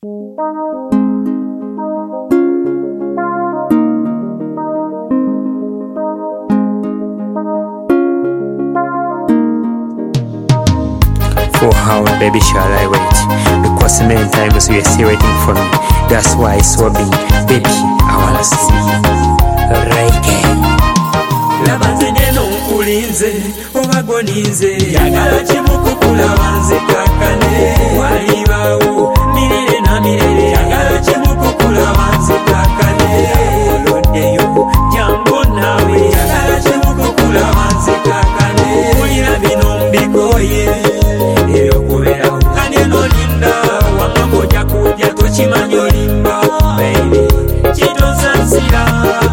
For how, baby, shall I wait? Because many times you are still waiting for me. That's why it's so big. Baby, I wanna see you. Reiki. Labanze neno nkulinze obagoninze yagala kimukukula wanze kakane walibawo mirere na mirere yagala kimukukula wanze kakane oloddeyo jambo nawe yagala kimukukula wanze kakane mulira bino mbikoye ebyokuberawo kane nolinda wamagojja kujja tokimanyi olimba baby kitosansira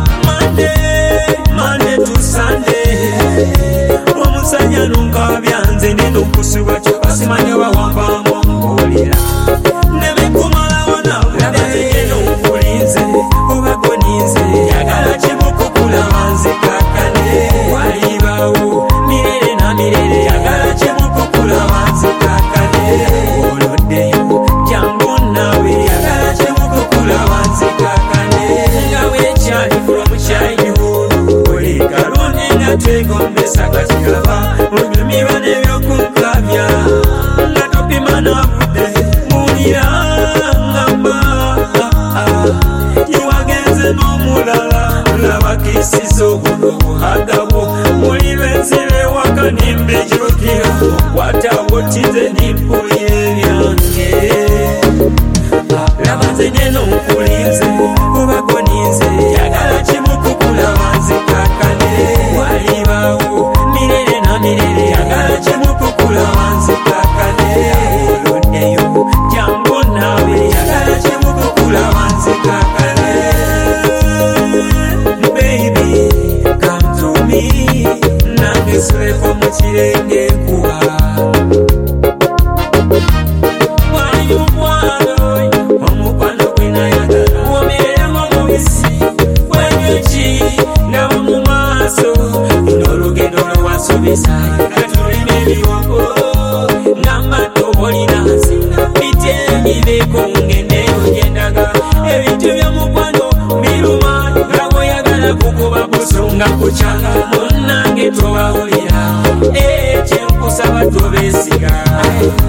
Monday to Sunday omusanya nunka byanze neno kusubwa kyoka simanyi bawamba mbulira nebikumalawo nawe neno nkulinze obagoninze yagala kimukukula wanze kakane walibawo mirere na mirere yagala kimukukula wanze kakane oloddeyo jangu nawe yagala kimukukula wanze kakane ngawe ekyali from childhood twegombesa katigaba onyumirwa n'ebyokunkabya nga topima na budde mulira ngamba yewagenze n'omulala labakisiza obuno buhagabo muli benzire waka nimbejokera okwatawo tize nimpuye ebyange labanze neno nkulinze obagoninze yagala kimukukula wanze kakane walibawo mirere na mirere yagala kimukukula wanze kakane oloddeyo jambo nawe yagala kimukukula wanze kakane baby come to me nange suleko mu kirenge kuba omukwano gwenayagala womeremu mubisi wenyoki nga mu maaso n'olugendo lwewasomesa katulina ebiwoko ng'amaato olina nsinga biteebibeeko ngendeyo gyendaga ebintu byomukwano biruma nga bw'oyagala kukuba busonga kukyanga munnange towawulira kyenkusaba tobeesiga